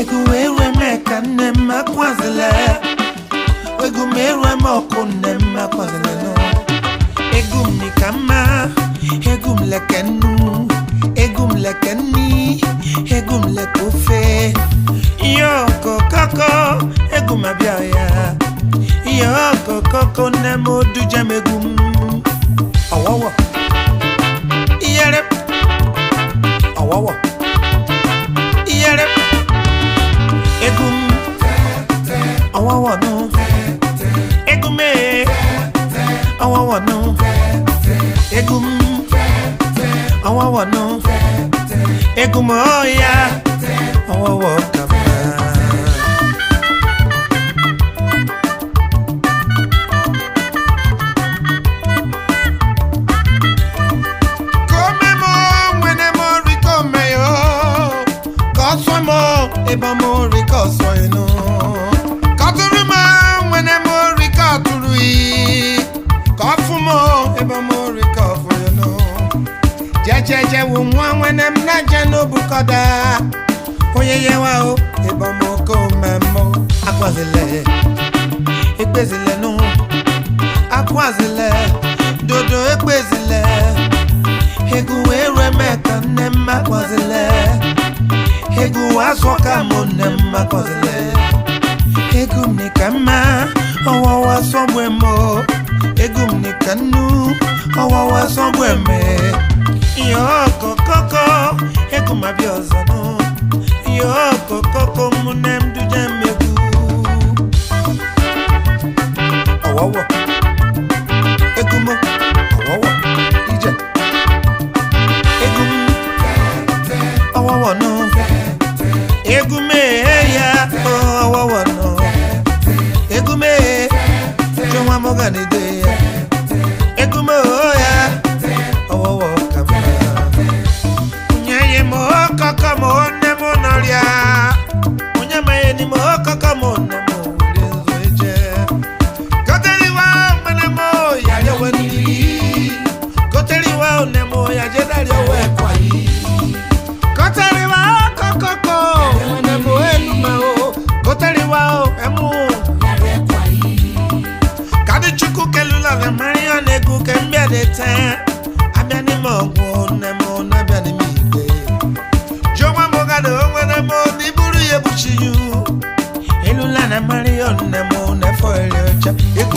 Egumewe mekane makwazele. Egumewe mokune makwazele no. Egum ni kama, egum lekenu, egum lekeni, egum lekufe. Yoko koko, egum abiaya. Yoko koko nemo dujem egum. Awawa. Iyere. Awawa. Iyere. Egum. Awawa no. Egume. Awawa no. Egum. Awawa no. Egum oya. Awawa kama. Eba mo rika so ino Katuruma mwene mo rika turui Kafumo eba mo rika fo ino Jejeje wo mwa mwene mnaje no bukada Oyeye wa o eba mo ko memo Akwazile Ekpezile no Akwazile Dodo ekpezile Eguwe remeka nema akwazile Egu asoka monema kozele Egu mnikama Owawa somwemo Egu mnikanu Owawa somweme Yoko koko Egu mabioza no Yoko koko munem dujem egu Owawa Egu mo Owawa Ije Egu Owawa no Egume ya awawa no Egume Joma mogani de ya Egume ya awawa kama Unyaye mo kaka mo nemo noria Unyamaye ni mo kaka mo nemo Lenzo eje Koteriwa manemo ya yaweni Koteriwa nemo ya jedari owe kwa yi Koteriwa kokoko Koteriwa emu Kadi chuku kelula le marion egu kembia de ten Abiani mongo nemo nabiani migbe Joma mogado nemo diburu yebuchiyu Elula na marion nemo nefo eliocha